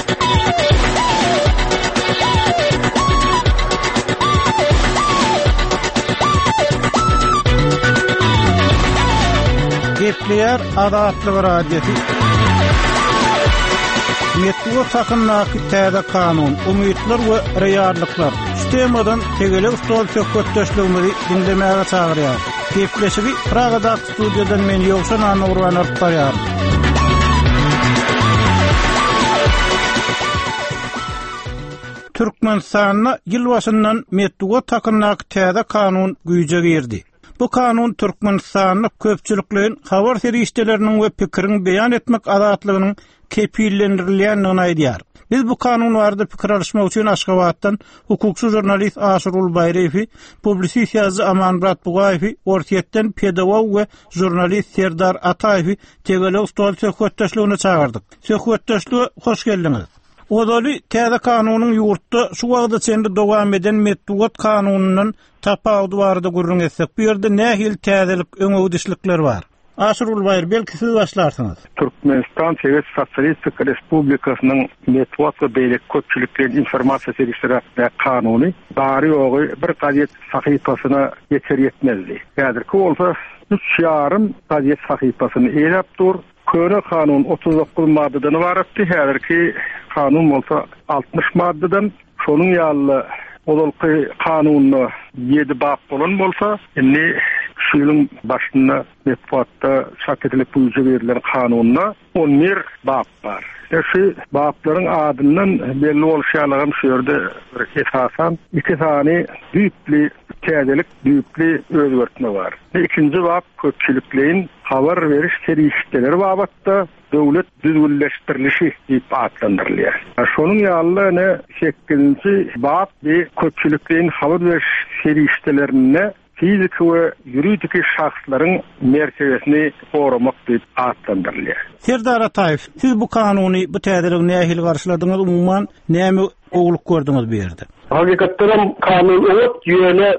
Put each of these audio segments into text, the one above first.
Gepler Azatlyk radiosu. Metru takınnaky täze kanun, umytlar we reýarlyklar. Sistemadan tegele ustol söhbetdeşligimizi dinlemäge çagyrýar. Gepleşigi Pragada studiýadan men Ýowşan Anurwan artýar. Türkmenistanyna ýyl başyndan metru takınnaky täze kanun güýje girdi. Bu kanun Türkmenistanyň köpçülikliň habar serişdeleriniň we pikirini beýan etmek azatlygynyň kepillendirilýändigini aýdýar. Biz bu kanun barada pikir alışmak üçin Aşgabatdan hukukçu jurnalist Aşyrul Bayrefi, publisist Amanmurat Bugayewi, Ortiýetden pedagog we jurnalist Serdar Atayewi tegele ustol söhbetdeşligine çağırdyk. Söhbetdeşlige hoş geldiňiz. Odaly täze kanunyň ýurtda şu wagda çende dowam eden metduat kanunynyň tapawdy barada gurrun etsek, bu ýerde nähil täzelik, öňöwdişlikler bar. Aşyrul Bayr, belki siz başlarsyňız. Türkmenistan Sovet Sosialistik Respublikasynyň metduat we beýlik köpçüliklerin informasiýa serişleri kanuny bary ogy bir gazet sahypasyna ýeter ýetmezdi. Häzirki bolsa 3 ýarym gazet sahypasyny eýlep dur. Köre kanun 39 maddedan ibaretdi. Häzirki kanun bolsa 60 maddedan. Şonuň ýaly olky kanuny 7 bab bolan bolsa, indi şuýylyň başynda metbuatda çap edilip buýjy berilen kanunyna 11 bab bar. Şu bablaryň adyndan belli bolýarlygym şu ýerde esasan 2 tane düýpli täzelik, düýpli özgertme bar. Ikinji bab köpçülikliň habar beriş serişdeleri babatda döwlet düzgünleşdirilişi diýip adlandyrylýar. Şonuň ýaly 8-nji bab bir köpçülikliň habar beriş serişdelerine fizik we ýuridik şahslaryň mertebesini goramak diýip adlandyrylýar. Serdar Atayew, siz bu kanuny, bu täzelik nähili garşyladyňyz, umumyň näme oguluk gördüňiz bu ýerde? Hakikaten kanun olup ýöne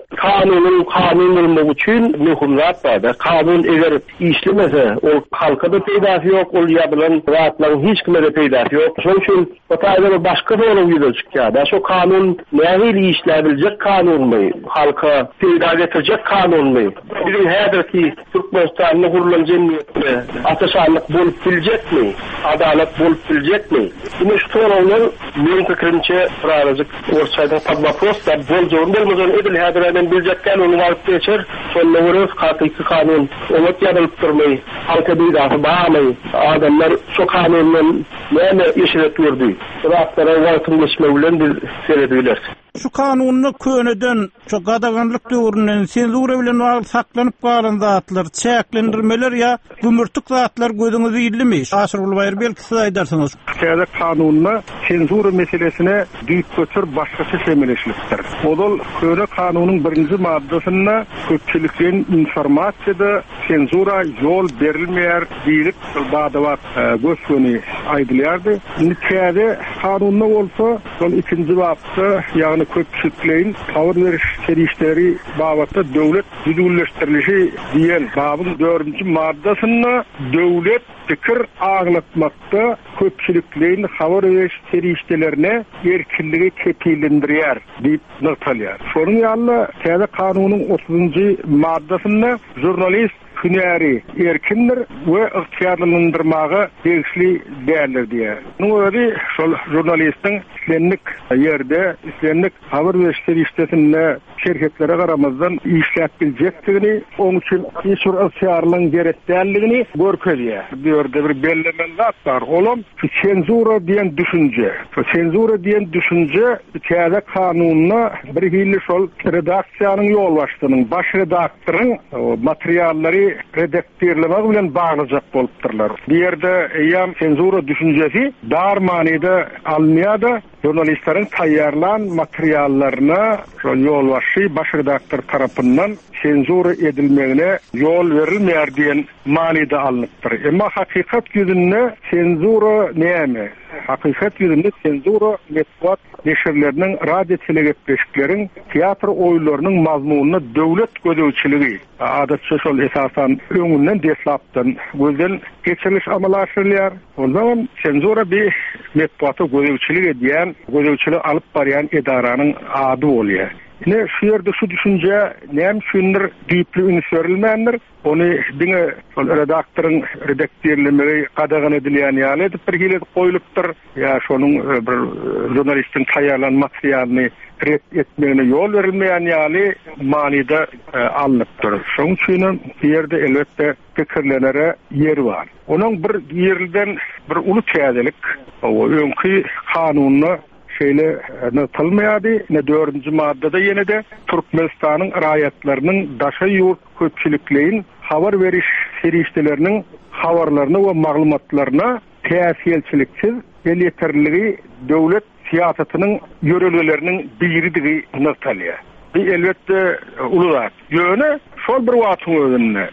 kanun bolmak üçin möhüm zat bar. Kanun eger işlemese, ol halka da peýdasy ýok, ol ýabylan zatlaryň hiç kime de peýdasy ýok. Şoň üçin bu taýda başga bolup ýürüjekýär. Şu kanun nähili işläbiljek kanunmy, halka peýda getirecek kanunmy. Bizim häzirki Türkmenistanyň gurulan jemgyýetine ataşanlyk bolup biljekmi? Adalet bolup biljekmi? Bunu şu soralar men pikirimçe birazjyk orçaýda вопрос da bol jornalmazan edil häzirden biljekden onu alıp geçer. Şonda görüş hakyky kanun olat ýadylyp durmay, halka beýdasy barmy? Adamlar şu kanundan näme işlet durdy? Rahatlara wagtynlaşma bilen biz seredýärler. Şu kanunyny köneden, şu gadaganlyk döwründen senzura bilen wagt saklanyp galan zatlar, çäklendirmeler ýa gümürtük zatlar gözüňizi ýylmy? Aşyrul Bayr, belki siz aýdarsyňyz. Täze kanunyna senzura meselesine düýp götür başgasy semeleşlikdir. Odal köre kanunyň 1-nji maddesinde köpçülikliň informasiýada senzura ýol berilmeýär diýip badabat göçüni aýdylýardy. Indi täze kanunyna bolsa, şol 2-nji babda ýagny köpçülikliň habar beriş serişleri babatda döwlet düzgünleşdirilişi diýen babyň 4-nji maddesinde döwlet pikir aglatmakda köpçülikliň habar beriş serişlerine erkinligi kepillendirýär diýip noktalýar. Şonuň ýaly täze kanunyň 30-njy maddesinde jurnalist hünäri erkindir we ygtyýarlandyrmagy begişli däldir diýär. Nuňa şol jurnalistiň islenlik ýerde, islenlik habar beriş serişlerine şirketlere garamazdan işläp biljekdigini, onuň üçin işur ygtyýarlaryň gerekdälligini görkezýär. Bu ýerde bir bellemen zat bar. Olam senzura diýen düşünje. Senzura diýen düşünje täze kanunyna bir hili şol redaksiýanyň ýolbaşçynyň, baş redaktoryň materiallary redaktorlamak bilen baglyjak bolupdyrlar. Bu ýerde ýa senzura düşünjesi dar manyda almaýada jurnalistlerin tayyarlan materiallarına yolbaşı baş redaktör tarapından senzur edilmegine yol verilmeýär diýen manida alınıpdyr. Emma hakikat yüzünde senzura näme? Hakikat yüzünde senzura metbuat neşirlerinin, radyo telegrafleşiklerin, tiyatr oyunlarının mazmununa döwlet gödäwçiligi, adatça şol esasan öňünden deslapdan gözden geçiriş amalaşylýar. Ondan senzura bir metbuata gödäwçilik edýän, gödäwçilik alyp barýan edaranyň ady bolýar. Ne şu yerde şu düşünce näme şundur diýipli ünsörilmändir. Onu diňe redaktörün redaktörlemegi qadagan edilýän ýaly edip bir hile goýulypdyr. Ya şonuň bir jurnalistin taýýarlan materialyny ret etmegine yol verilmeýän ýaly manida alınıpdyr. Şoň üçin bu ýerde elbetde pikirlenere ýeri bar. Onuň bir ýerden bir uly täzelik, o öňkü kanunyny şeyle ne tanımayadı, ne 4. maddede yine de Türkmenistan'ın raýatlarynyň daşa ýurt köpçüliklerin habar veriş serişdelerinin habarlarına ve maglumatlaryna täsirçiliksiz ve yeterligi döwlet siýasatynyň ýörelgeleriniň biridigi noktalýa. Bir elbette ululat. Ýöne şol bir wagtyň özünde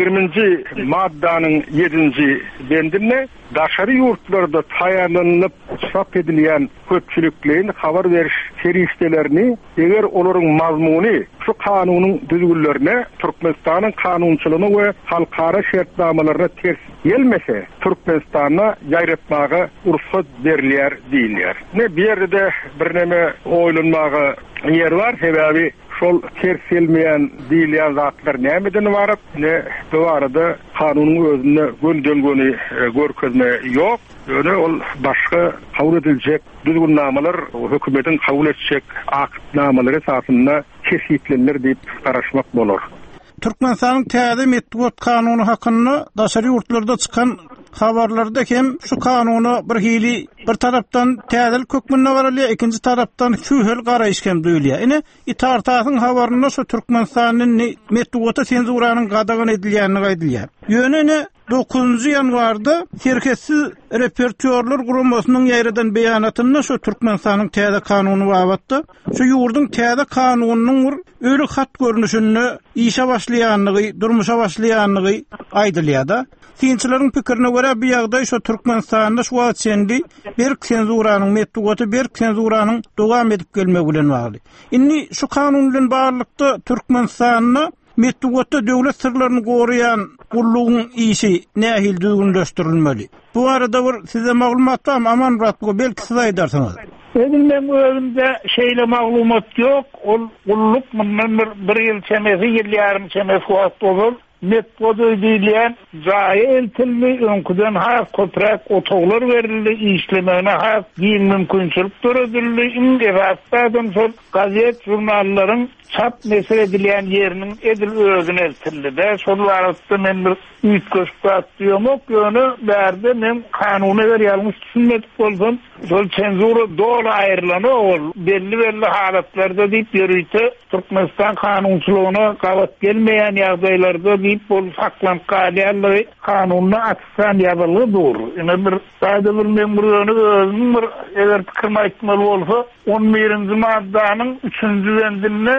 20. maddanyň 7. bendinde daşary ýurtlarda taýýarlanyp çap edilýän köpçüliklerin habar veriş serişdelerini eger olaryň mazmuny şu kanunyň düzgünlerine, Türkmenistanyň kanunçylygyna we halkara şertnamalaryna ters gelmese, Türkmenistana ýaýratmaga ursat berilýär diýilýär. Ne bir ýerde bir neme oýlanmaga yer var, sebebi şol ters gelmeýän diýilýän zatlar nämeden baryp, ne bu arada kanunyň özüne göndölgeni görkezme ýok. Öyle ol başga kabul ediljek düzgünnamalar, hökümetin kabul etjek akdnamalar esasında kesitlenir diýip garaşmak bolar. Türkmenistanyň täze metbuat kanuny hakkında daşary ýurtlarda çykan habarlarda hem şu kanuny bir hili bir tarapdan täzel kökmünde baralýar, ikinji tarapdan şu hel garaýyş hem duýulýar. Ine itartatyň habaryna şu Türkmenistanyň metbuata senzuranyň gadagan edilýäni gaýdylýar. Ýöne 9 ýanwarda şirketsiz repertuarlar gurulmasynyň ýaýradan beýanatyny şu Türkmenistanyň täze kanuny babatda şu ýurdun täze kanunynyň öýle hat görnüşini işe başlaýanlygy, durmuşa başlaýanlygy aýdylýar. Tinçileriň pikirine görä bu ýagdaý şu Türkmenistanda şu wagt sendi bir senzuranyň metbuaty, bir senzuranyň dowam edip gelmegi bilen bagly. Inni şu kanun bilen barlykda Türkmenistanyň metbuatda döwlet sirlerini gorayan gullugyň işi nähil düzgünleşdirilmeli. Bu arada bir size maglumat barmy? Aman Muratgo, belki siz aýdarsyňyz. Benim özümde şeyle maglumat yok. Ol gulluk mundan bir ýyl çemesi, ýyllarym çemesi wagt olur. Metbodu diýilýän jaýy eltilmi öňküden hak köpräk otoglar berildi, işlemegine hak giň mümkinçilik töredildi. Indi sol gazet jurnallaryň çap mesele edilýän ýeriniň edil özüne eltildi. Şol wagtda men bir üýtgeşip atýarmok ýöne bärde men kanuny ber ýalňyş düşünmedik bolsam, şol senzura dol aýrylany belli halatlarda diýip ýörüýte Türkmenistan kanunçylygyna gabat gelmeýän ýagdaýlarda diýip bol saklanyp galýarly kanunyny atsan ýabyly dur. Ine bir saýda bir memurlygyny özüm bir eger pikir aýtmaly bolsa 11. maddanyň 3-nji bendinde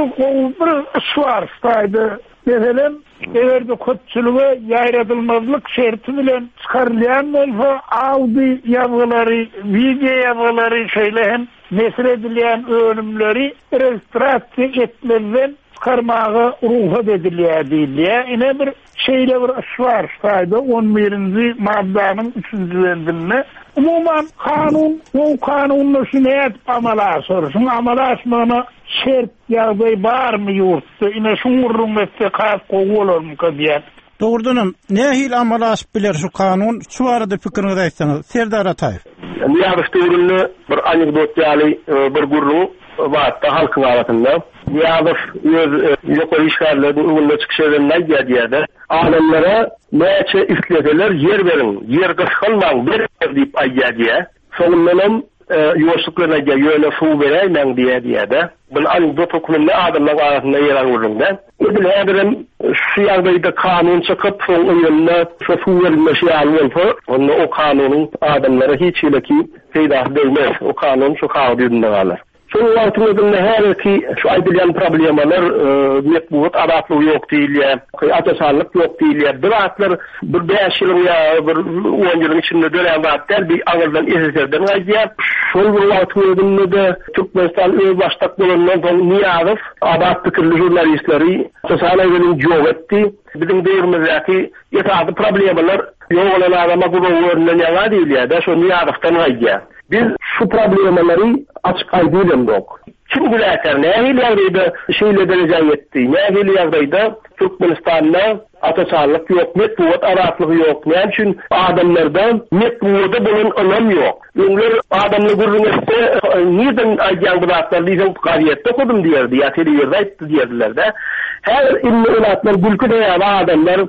bir şuar saýda. Mesela everde köpçülüge ýaýratylmazlyk şerti bilen çykarylýan bolsa audio ýazgylary, video ýazgylary şeýle mesele edilýän ölümleri registrasiýa etmeden çykarmagy ruhsat edilýär diýilýär. Ine bir şeýle bir şuar saýda 11. maddanyň 3-nji bendinde umuman kanun, bu kanunyny şeýle amalaşyrsyn, amalaşmagyna şert ýagdaý barmy ýurtda? Ine şuňurun meslekat goýularmy diýär. Dogrudanam, nähil amalaşyp biler şu kanun? Şu arada pikirinizi aýtsaňyz. Serdar Ataýew. Ýagdaýyny bir anekdot ýaly bir gurrun wagtda halkyň aratynda ýagyş öz ýokary işgärlerde öňüne çykýan näýdi? Alemlere näçe isleseler yer berin, yer gysgalmaň ber diýip aýdýar. Soňundan ýoşuklarga ýöne suw beräýmen diýär. Bu anekdot okununda adamlar arasynda yer alýarlar. Edil häzirem şu ýagdaýda kanun çykyp soň öňünde şu suw berilmesi ýaly bolsa, onda o kanunyň adamlara hiç hileki peýda edilmez. O kanun şu kağıdında galar. Şol wagtymyzda her ki şu aýdylan problemler metbuat adatlygy ýok diýilýär. Ataşarlyk ýok diýilýär. Biratlar bir 5 ýyl ýa bir 10 ýylyň içinde dölen wagtlar bir agyrdan eserden gaýýar. Şol wagtymyzda Türkmenistan öz baştak bolandan soň Niýazow adat pikirli jurnalistleri ataşarlygyny ýok etdi. Bizim deýirmizdäki ýetagy problemler ýok bolan adama gurulmagyny ýa diýilýär. Da şo Niýazowdan gaýýar. Biz şu problemleri açık aydınlık. Kim gülerler? Ne hiliyagdayda şeyle derece yetti? Ne hiliyagdayda Türkmenistan'da ataşarlık yok, metbuat aratlığı yok. Ne için adamlardan metbuatı bunun önemi yok. Ünler adamlı gurrunette neden ayyan bıraklar diyeceğim kariyette kodum diyerdi. Ya televizyon diyerdiler de. Her ilmi ulatlar gülkü dayalı adamlar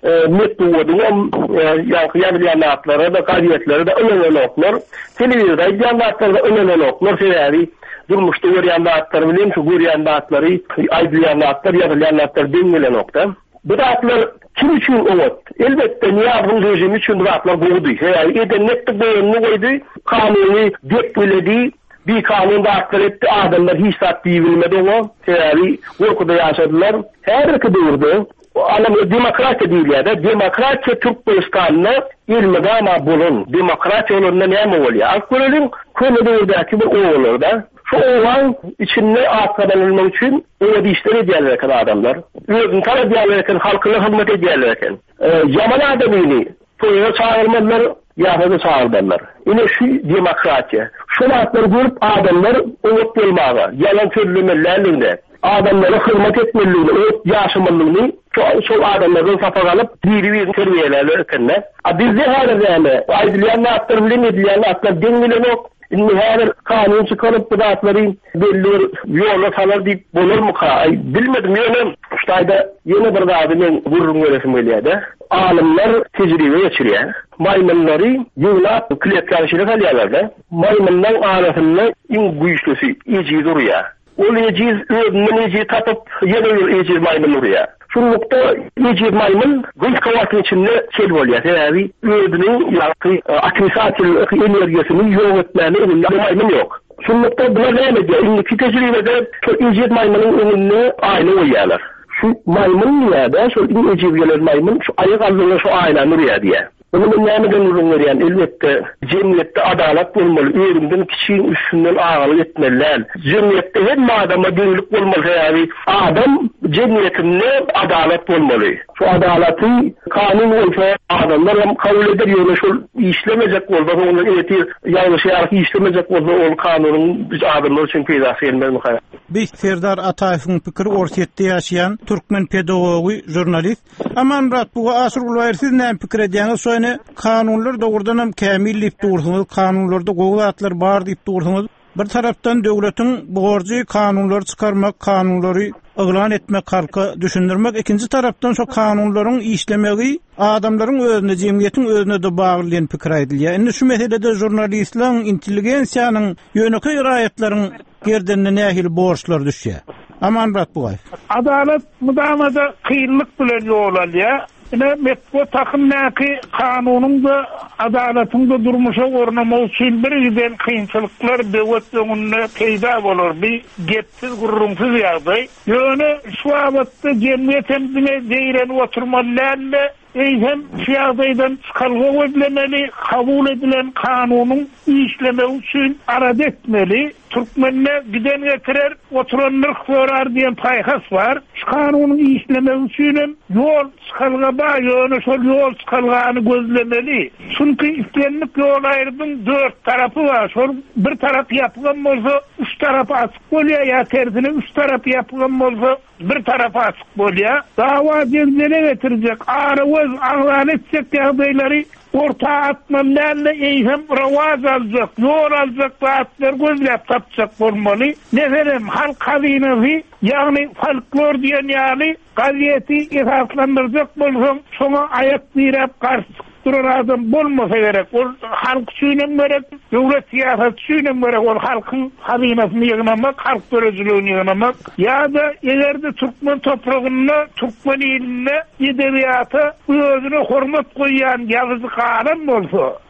metbuatının yankıyabilenatları da kariyetleri de önemli oklar. Televizyon yanlatları da önemli oklar. Sebebi durmuştu göryanlatları bileyim şu göryanlatları aydınlatları yazılanlatları dengelen nokta. Bu dağıtlar kim için oğut? Elbette Niýazow rejimi için bu dağıtlar boğdu. Yani edenlikte boğunlu koydu, kanuni döküledi, bir kanun dağıtlar etti, adamlar hiç sattığı bilmedi o. Yani korkuda yaşadılar. Her iki doğurdu. Anam demokrasiya diýilýär. Demokrasiya Türkmenistan'da ilmide ama bulun. Demokrasiya olanda näme bolýar? Alkolün kömürdäki bir oğulur da. Şu oğlan içinde atlanılmak için öyle işler edýärler adamlar. Özün talep edýärler, halkyna hizmet edýärler. Yaman adamyny toýa çağırmalar, ýa-da çağırmalar. Ine şu demokrasiya. Şu atlar görüp adamlar oňup bolmagy, yalan sözlemelerinde adamlara hizmet etmeliğini, yaşamalığını çok adamlardan safa kalıp diri terbiyelerle ökenler. Bizde her yani aydınlayan atlar bilen edilen atlar dengelen yok. Her kanun çıkarıp bu atları belli yola salar deyip bulur mu? Bilmedim yönüm. İşte yeni bir adamın vururun öğretim öyleydi. Alimler tecrübe geçiriyor. Maymunları yığıla kliyetkârşılık alıyorlar. Maymundan arasında en güçlüsü iyice duruyor. O eciz ödünün eciz tapıp yeni eciz maymun oraya. Şunlukta eciz maymun gıyk kavatın içinde çel oluyor. Yani ödünün akmisatil enerjisini yok etmeni önünde maymun yok. Şunlukta buna devam ediyor. İndiki tecrübede eciz maymunun önünde aynı uyarlar. Şu maymun ya da şu eciz gelen maymun şu ayak altında şu aynen oraya diye. Onun näme gönlüň berýän elbetde jemgyýetde adalet bolmaly, öýründen kişiň üstünden agaly etmeliler. Jemgyýetde hem adama döňlük bolmaly, ýa-ni adam jemgyýetinde adalet bolmaly. Şu adalaty kanun bolsa adamlar hem kabul eder, ýöne şol işlemejek bolsa, onu etir ýalňyş ýa-ni işlemejek bolsa, ol kanunyň biz adamlar üçin peýda edilmeli. Biz Serdar Ataýewiň pikiri orsetde ýaşaýan türkmen pedagogy, jurnalist Amanrat bu asyr ulgaýsyz näme pikir edýäňiz kanunlar doğrudan hem kämil diýip durýarsyňyz, kanunlarda gowlatlar bar diýip durýarsyňyz. Bir tarapdan döwletiň borjy kanunlar çykarmak, kanunlary ýylan etmek, halka düşündirmek, ikinji tarapdan şu kanunlaryň işlemegi adamlaryň özüne, jemgyýetiň özüne de baglanýan pikir edilýär. Indi şu meselede jurnalistlaryň, intelligensiýanyň ýöneki iraýatlaryň gerdenine nähil borçlar düşýär. Amanrat buğay. Adalet mudamada kıyınlık bilen yol alıyor. Yine metbo takımnaki kanunun da adaletin de durmuşa ornamak için bir giden kıyınçılıklar devlet önüne peyda olur. Bir getsiz gururumsuz yağday. Yani şu abatta cemiyet emdine değiren oturmalarla hem şiyadaydan çıkargı edilemeli, kabul edilen kanunun işleme için arad etmeli. Türkmenle giden getirer, oturanlar sorar diyen payhas var. Şu kanunun işleme için yol çıkargı bağ, yani şol yol çıkargığını gözlemeli. Çünkü istenlik yol ayrıdın 4 tarafı var. Şol bir taraf yapılan olsa 3 tarafı açık oluyor, ya tersine 3 tarafı yapılan olsa bir tarafı açık oluyor. Dava dengene getirecek, ağrı ağlan edecek yağdayları orta atmalarla hem ravaz alacak, yol alacak ve atlar gözlep tapacak olmalı. Neferim halk hazinesi, yani folklor diyen yani gaziyeti esaslandıracak bolsun, sonra ayak direp karşı duran adam bolmasa gerek. O halk suyunun gerek, devlet siyaset suyunun gerek, o halkın hazinesini yığınamak, halk bölücülüğünü yığınamak. Ya da ileride Türkmen toprağına, Türkmen iline, edebiyata, özüne hürmet koyan yazıcı kanun olsa,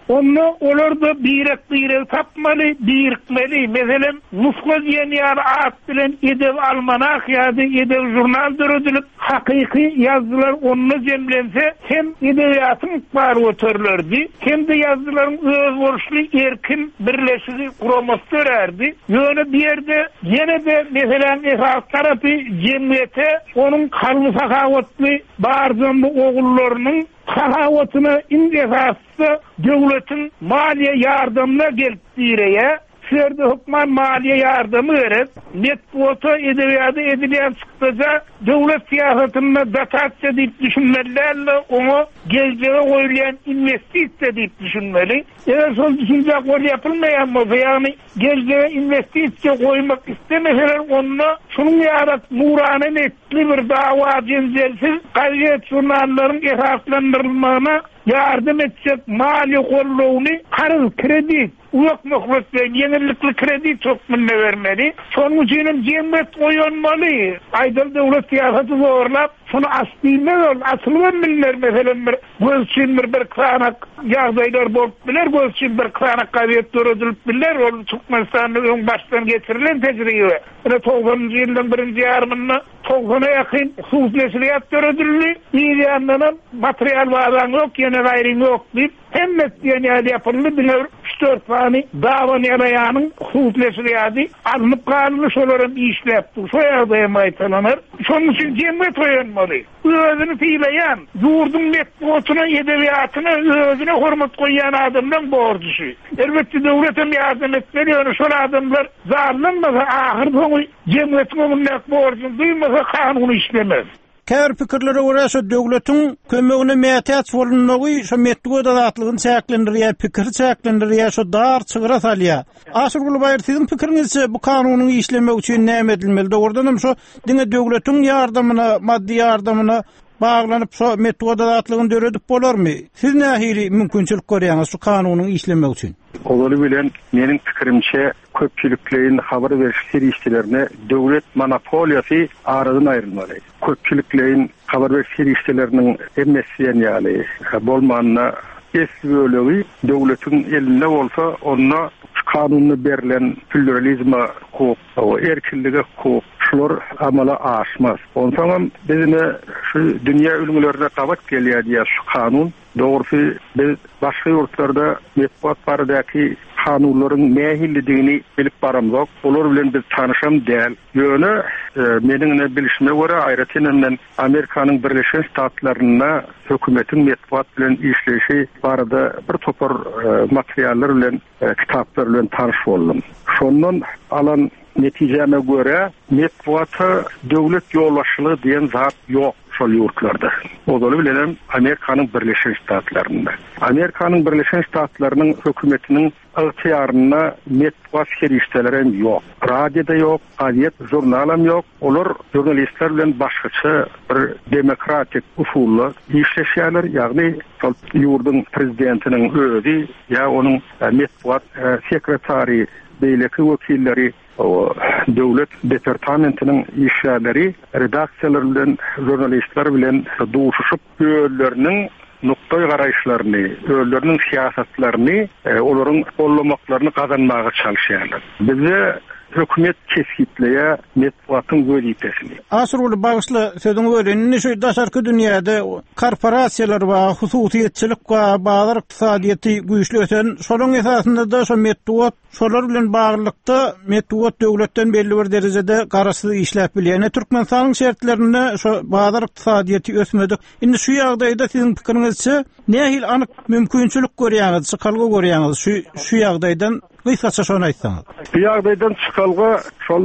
Onu olar da birek tapmaly, birikmeli. Meselem Muska diýen ýaly at bilen edeb almanak ýa-da edeb jurnal döredilip hakyky ýazgylar onu jemlense hem edebiýatyň bar otorlardy, hem de ýazgylaryň öz boluşly erkin birleşigi kuramasy örerdi. Ýöne bir ýerde ýene de meselem esas tarapy jemgyýete onuň kalmy sakawatly barzanly ogullarynyň sahawatyna indesasy döwletiň maliýe ýardamyna gelip diýreýär. Şerde hukman maliye yardımı verip, metbuata edebiyatı edilen çıktıca, devlet siyasetinde datatça deyip düşünmelilerle onu geleceğe koyulayan investisiya deyip düşünmeli. Eğer sol düşünce kol yapılmayan mı? Yani geleceğe investisiya koymak istemeseler onunla şunun yarat nurane netli bir dava cenzelsiz gayret jurnalların esaslandırılmağına yardım edecek mali kolluğunu karız kredi uyuk muhbetleyin yenilikli kredi çok minne vermeli. Sonun için cemiyet koyulmalı. Aydın devlet siyaseti zorlap şunu asliyle asılvan minler mesela bir gözçün bir kısanak yağdaylar bolup biler, gözçün bir kısanak kaviyet dörödülüp biler, onun Türkmenistan'ın ön baştan getirilen tecrübe. 90. yıldan birinci yarımında 90'a yakın hususleşiliyat dörödülü bir yandan materyal varan yok, yine gayrin yok deyip hemmet diyen yapıldı bilir 3-4 tane davan yarayanın hususleşiliyatı alınıp kalmış olarak işlepti. Soya dayamaytalanır. Şunun için cemiyet oyanmalı. Özünü fiileyen, yurdun metbuatına, edebiyatına, özüne hormat koyan adamdan borcusu. Elbette devletin yardım etmeli, onu şöyle adamlar zarlanmasa, ahir cemiyetin onun borcunu duymasa kanunu işlemez. Kär pikirlere görä şo döwletiň kömegine mätäç bolunmagy şo metbuat adatlygyny çäklendirýär, pikir çäklendirýär, şo dar çygyra salýar. Aşyrgul baýar siziň pikiriňizçe bu kanunyň işlemek üçin näme edilmeli? Dogrudan şo diňe döwletiň ýardamyna, maddi ýardamyna bağlanıp şo metbuat adatlygyny döredip bolarmy? Siz nähili mümkinçilik görýäňiz şu kanunyň işlemek üçin? Oları bilen menin pikirimçe köpçülüklerin haber veriş serişçilerine devlet monopoliyası aradan ayrılmalı. Köpçülüklerin haber veriş serişçilerinin emesiyen yani bolmanına eski bölüğü devletin eline olsa ona kanunlu berilen pluralizma hukuk, o erkinliğe hukuk, şular amala aşmaz. Ondan bizine şu dünya ülümlerine kavat geliyor diye şu kanun. Doğrusu biz başka yurtlarda metbuat baradaki kanunların mehillediğini bilip baramızok. Olur bilen biz tanışam değil. Yönü meninle bilişime göre ayrıca Amerika'nın Birleşen Ştatlarına hükümetin metbuat bilen işleyişi barada bir topar materyaller bilen kitaplar bilen tanış oldum. Şondan alan neticeme göre metbuata devlet yollaşılığı diyen zat yok. Şol yurtlarda. Odalı bilenem Amerika'nın Birleşen Ştatlarında. Amerika'nın Birleşen Ştatlarının hükümetinin ıhtiyarına metbuat seriştelerim yok. Radyoda yok, gazet, jurnalam yok. Olur jurnalistler bilen başkaça bir demokratik usullu işleşýärler. Yani yurdun prezidentinin özü ya onun metbuat sekretari beyleki vekilleri o devlet departamentinin işçileri redaksiyalar bilen jurnalistler bilen duşuşup öýleriniň nukta garaýşlaryny, öýleriniň siýasatlaryny, olaryň gollamaklarını kazanmaga çalışýarlar. Bize hükümet keskitleýär metbuatyň wezipesini. Aşyrgul bagyşly sözüň örenini şu daşarky dünýäde korporasiýalar we hususiýetçilik we bazar ykdysadyety güýçlü ösen, şonuň esasynda da şu metbuat şolar bilen baglykda metbuat döwletden belli bir derejede garaşsyz işläp bilýär. Türkmenistanyň şertlerinde şu bazar ykdysadyety ösmedik. Indi şu ýagdaýda siziň pikiriňizçe nähil anyk mümkinçilik görýäňiz, çykalgy görýäňiz şu ýagdaýdan kısaça şonu aýtsaňyz. Bu ýagdaýdan çykalga şol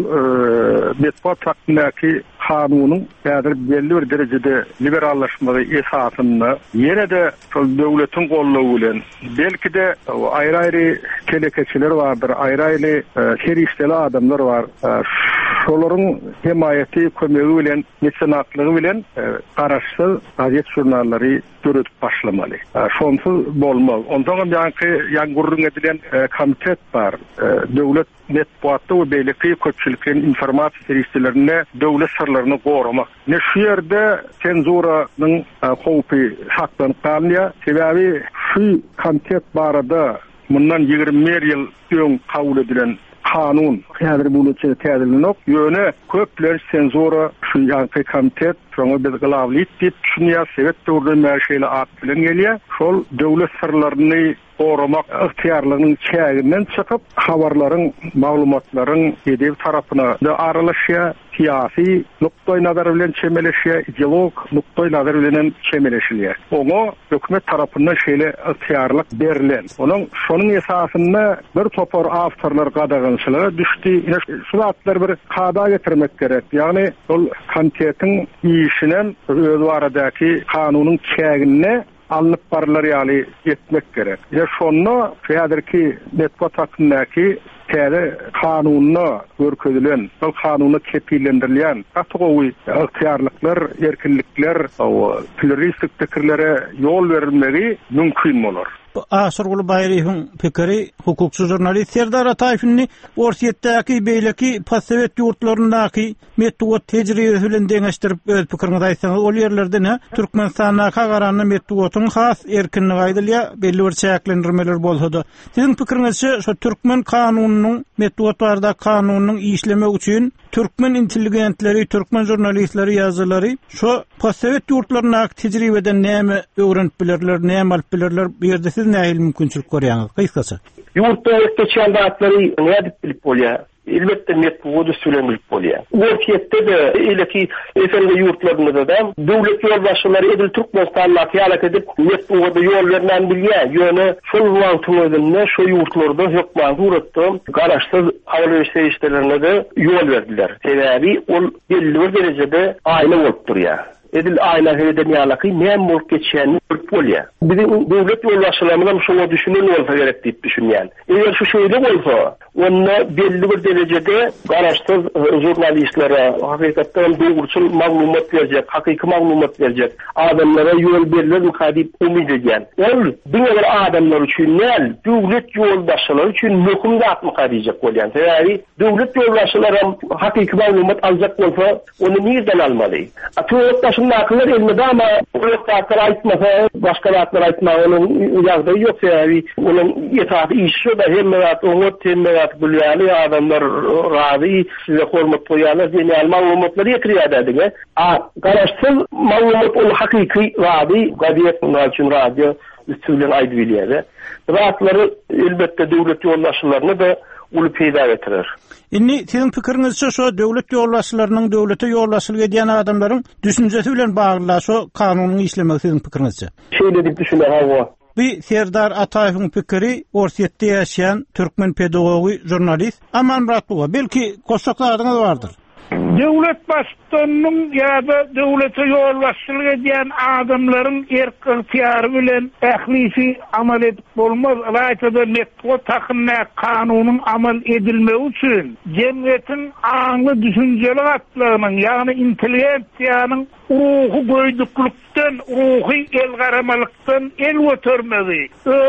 metbuat hakkyndaky kanunyň häzir belli bir derejede liberallaşmagy esasyny ýene-de şol döwletiň gollawy bilen belki-de aýry-aýry telekeçiler bardyr, aýry-aýry serişdeli adamlar bar. şolaryň himayeti, kömegi bilen, mesenatlygy bilen garaşsyz gazet jurnallary döretip başlamaly. Şonsuz bolmaz. Ondan ýa-ni gurrun edilen komitet bar. Döwlet netbuatda we beýleki köpçülikden informasiýa serwislerine döwlet sırlaryny goramak. Ne şu ýerde senzuranyň howpy hakdan kalýa, sebäbi şu komitet barada mundan 20 ýyl öň kabul edilen kanun häzir bunu täzirlenok ýöne köpler senzura şu ýa-ni komitet şoňa biz gylawlyt diýip düşünýär, sebäp döwlet şeýle at bilen gelýär. Şol döwlet sırlaryny goramak ihtiýarlygynyň çäginden çykyp habarlaryň, maglumatlaryň edeb tarapyna da aralaşýar, siyasi nukta-i nazar bilen çemeleşýär, ideolog nukta-i nazar bilen çemeleşilýär. Oňa hökümet tarapyndan şeýle ihtiýarlyk berilen. Şonuň esasynda bir topar awtorlar gadagynçylygy düşdi. Şu zatlar bir kada getirmek gerek. Ýagny ol komitetiň işinen öz baradaky kanunyň çägine alınıp barlar ýaly etmek gerek. Ya şonu häzirki netbuat hakyndaky täze kanunyna görkezlen, ol kanunyna kepillendirilýän atowy ihtiýarlyklar, erkinlikler, pluralistik pikirlere ýol berilmegi mümkin bolar. Aşyrguly Baýryň pikiri hukukçy jurnalist Serdar Ataýewiň Orsiýetdäki beýleki pasowet ýurtlaryndaky metduat tejribesi bilen deňeşdirip öz pikirini aýtsaňyz, ol ýerlerde Türkmenistana garanyny metduatyň has erkinligi aýdylýar, belli bir çäklendirmeler bolsa-da. Siziň pikiriňizçe şu Türkmen kanunynyň metduatlarda kanunynyň işlemek üçin Türkmen intelligentleri, Türkmen jurnalistleri, ýazgylary şu pasowet ýurtlaryndaky tejribeden näme öwrenip bilerler, näme alyp bilerler, bu ýerde siz näme mümkinçilik görýäňiz? Gysgaça. Ýurtda geçen wagtlary näde bilip bolýar? Elbette metbuatda söylenilip bolýar. Orsiýetde de eleki efenди ýurtlarynda da döwlet ýolbaşçylary edil Türkmenistanyňky ýalat edip metbuatda ýol bermän bilýär. Ýöne şol wagtynda şu ýurtlarda hökman suratda garaşsyz habarlar işlerine de ýol berdiler. Sebäbi ol belli bir derejede aýla bolup durýar. Edil aýla höýden ýalaky näme bolup geçýäni görüp bolýar. Bizim döwlet ýolbaşçylarymyz şoňa düşünen bolsa gerek diýip düşünýän. Eger şu şeýle bolsa, onda belli bir derejede garaşsyz jurnalistlere hakykatdan dogruçul maglumat berjek, hakyky maglumat berjek, adamlara ýol berilir diýip umyt edýän. Ol diňe adamlar üçin näl, döwlet ýolbaşçylary üçin möhüm zatmy gaýjak bolýan. Sebäbi döwlet ýolbaşçylary hakyky maglumat aljak bolsa, onu nerden almaly? Naklar elmede ama ortaklar aýtmasa, başka zatlar aýtmagy onun ýagdaýy ýok. Sebäbi onun ýetaty işi da hemmerat oňa temmerat bilýärli adamlar razy, size hormat goýarlar, diýen maglumatlar ýetirýärdiňe. Garaşsyz maglumat ol hakyky razy, gaziet üçin radio üstünden aýdyp bilýär. Ratlary elbetde döwlet ýolbaşçylaryny da ulu peýda getirir. Inni siziň pikiriňizçe şu döwlet ýolbaşçylarynyň döwlete ýolbaşçylyk edýän adamlaryň düşünjesi bilen bagly şu kanunyny işlemegi siziň pikiriňizçe. Şeýle diýip düşünýär hawa. Bir Serdar Ataýewiň pikiri Orsiýetde ýaşaýan türkmen pedagogy jurnalist Aman Muratova, belki goşsaklaryňyz bardyr. Döwlet başçylygynyň ýa-da döwlete ýolbaşçylyk edýän adamlaryň ihtiýary bilen ählisi amal edip bolmaz. Aýtdy metbuat hakynda kanunyň amal edilmegi üçin jemgyýetiň aňly düşünjeli gatlarynyň, ýagny intelligensiýanyň ruhy goýduklukdan, ruhy elgaramalykdan el götürmegi,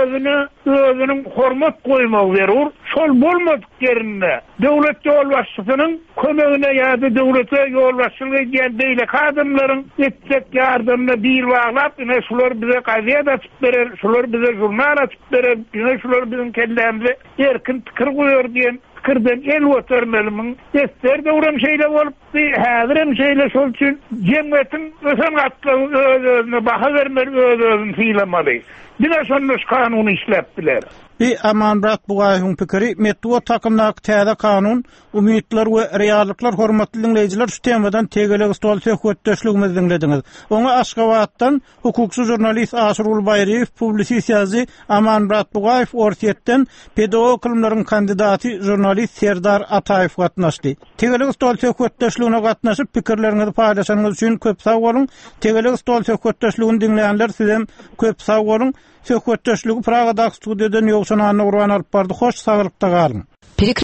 özüniň hormat goýmagy berur. Şol bolmadyk ýerinde döwlet ýolbaşçysynyň kömegine ýa-da döwlete ýolbaşçylyk edýän beýleki adamlaryň etjek ýardamyna bir baglap, ine şular bize gaziet açyp berer, şular bize jurnal açyp berer, ine şular biziň kellämize erkin pikir goýar diýen pikirden el götürmelimin. Ester de uram şeýle bolup, häzir hem şeýle şol üçin jemgyýetiň ösen gatlaryny özüne baha bermeli, özüni fiýlamaly. Bina şonnuş kanuny işläpdiler. Aman Muratova pikiri metduat hakyndaky täze kanun umytlar we reallyklar hormatly dinleýijiler şu temadan tegeleg stol söhbetdeşligimizi dinlediňiz. Oňa Aşgabatdan hukukçy jurnalist Aşyrguly Baýryň, publisist ýazgy Aman Muratova Orsiýetden pedagog ilimleriň kandidaty jurnalist Serdar Ataýew gatnaşdy. Tegeleg stol söhbetdeşligine gatnaşyp pikirlerinizi paýlaşanyňyz üçin köp sag bolun. Tegeleg stol söhbetdeşligini dinleýänler sizem köp sag bolun. Söhbetdeşligi Pragada studiýadan ýogşan Urban alyp bardy. Hoş, saglykda galyň.